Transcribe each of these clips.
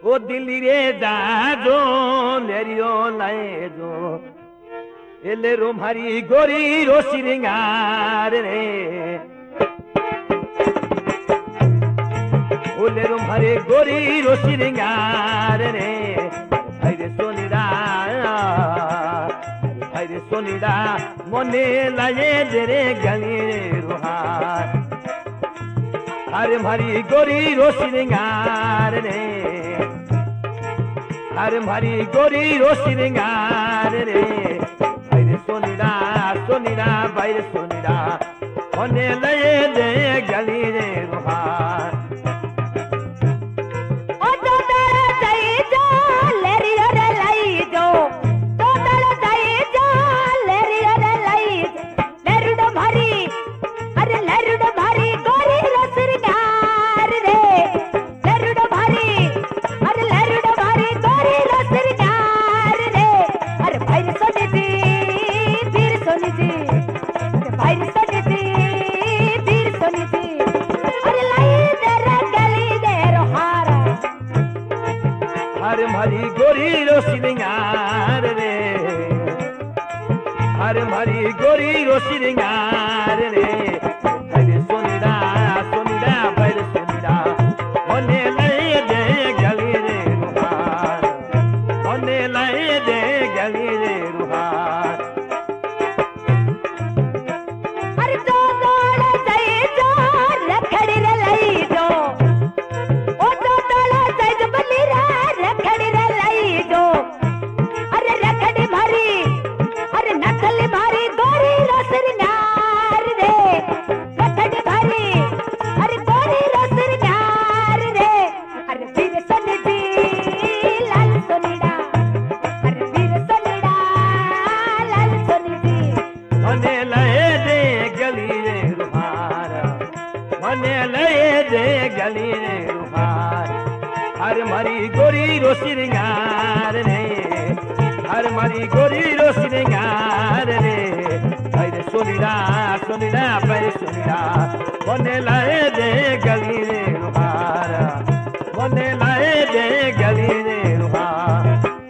ओ दिल्ली रे जाजो लेरियो लाए जो एले रो मारी गोरी रो सिरिंगार रे ओले रो मारी गोरी रो सिरिंगार रे भाई रे सोनीदा मने लाए रे गली रुहार अरे मारी गोरी रो सिरिंगार रे अरे मारी गोरी रो सिरिंगार रे भाई सोनीदा भाई सोनीदा मने लाए दे गली रे रुहार हरी गोरी रो सिरिंगार रे हरे हरी गोरी रो सिरिंगार रे हरे सोनीदा भाई सोनीदा मने लाए दे गली रे रुहार मने लाए दे गली रे रुहार अरे तो तोड़ जाए जो रखड़ी रे लाई जो ओ तो तोड़ जाए जो बली रे रखड़ी रे लाई जो अरे रखड़ी भरी अरे नकल भरी गोरी रो सिरनार रे रखड़ी भरी अरे गोरी रो सिरनार रे अरे वीर सोनी जी लाल सोनीड़ा अरे वीर सोनीड़ा लाल सोनी जी मने लाए दे गली रे रुहार मने लाए दे गली रे रुहार हर मारी गोरी रो सिरिंगार रे हर मारी गोरी रो सिरिंगार रे भाई रे सोनीदा भाई सोनीदा मने लाए दे गली रे रुहार मने लाए दे गली रे रुहार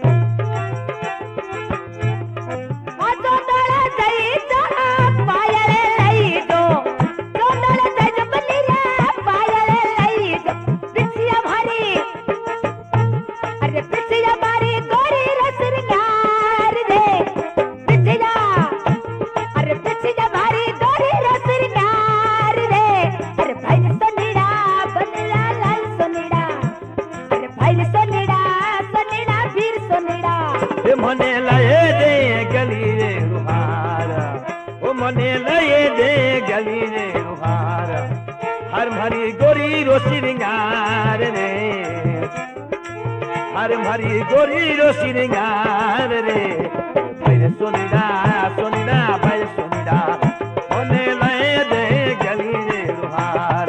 तो तोड़ जाए जो पायल लाई जो तो तोड़ जाए जो बली रे पायल लाई जो पिछिया भरी अरे पिछिया भरी गोरी रो सिरनार रे पिछिया अरे पिछिया भरी गोरी रो सिरनार रे अरे भाई सोनीड़ा बनला लाल सोनीड़ा अरे भाई सोनीड़ा वीर सोनीड़ा ए मने लाए दे गली रे रुहार ओ मने लाए दे गली रे रुहार हर मारी गोरी रो सिरिंगार रे हर मारी गोरी रो सिरिंगार रे भाई रे सोनीदा भाई सोनीदा मने लाए दे गली रे रुहार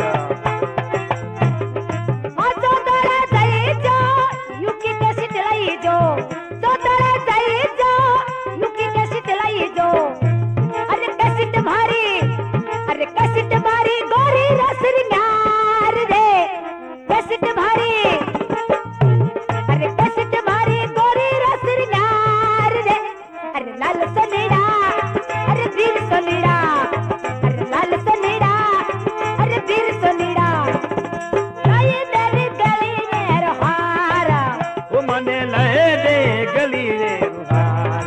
तो तोड़ जाए जो युकी कैसी चलाई जो तो तोड़ जाए जो युकी कैसी चलाई जो अरे कैसी तुम्हारी गोरी रो सिरनार रे कैसी तुम्हारी अरे कैसी तुम्हारी गोरी रो सिरनार रे अरे लाल सोनीड़ा अरे वीर सोनीड़ा अरे लाल सोनीड़ा अरे वीर सोनीड़ा लाए तेरी गली रे रुहारा ओ मने लाए दे गली रे रुहार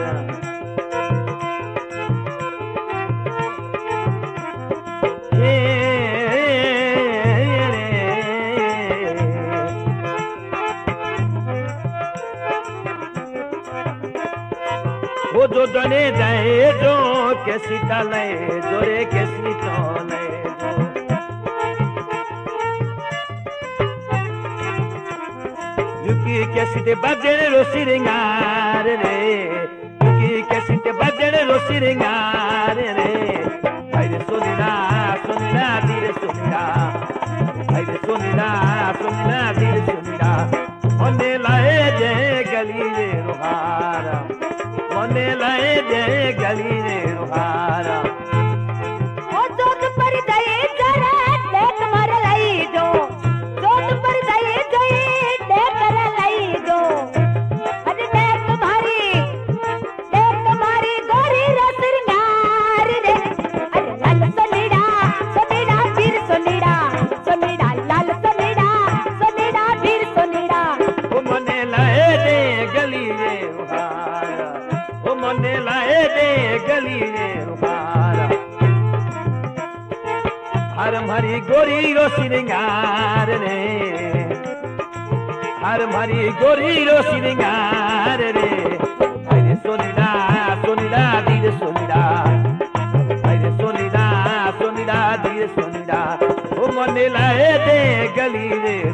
वो जो दने जाए जो कैसी डाले जो रे कैसी चले जो युकी कैसी ते बजन रो सिरिंगार रे युकी कैसी ते बजन रो सिरिंगार रे भाई रे सोनीदा धीरे सोनीदा भाई रे सोनीदा धीरे सोनीदा मने लाए दे गली रे रुहार मने लाए दे गली रे रुहार ओ जोत पर जाए जरा देख मर लाई जो जोत पर जाए जो देख कर लाई મારી ગોરી રો શ્રીંગાર રે હર મારી ગોરી રો શ્રીંગાર રે અરે સોનીડા ધીરે સોનીડા અરે સોનીડા ધીરે સોનીડા ઓ મને લાય દે ગલી રે